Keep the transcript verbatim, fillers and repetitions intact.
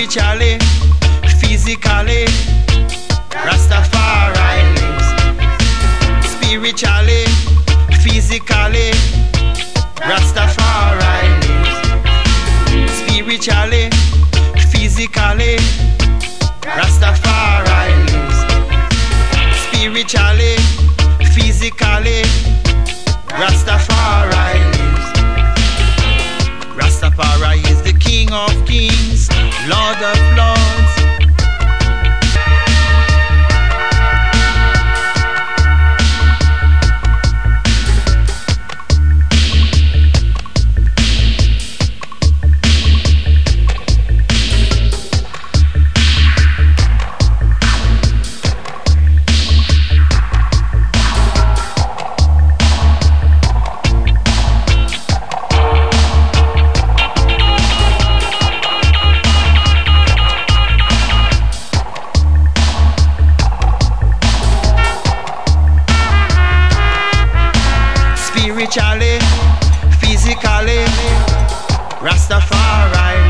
Spiritually, physically, Rastafari lives. Spiritually, physically, Rastafari lives. Spiritually, physically, Rastafari lives. Spiritually, physically, Rastafari lives. Rastafari is the King of Kings, Lord of Lords. Spiritually, physically, Rastafari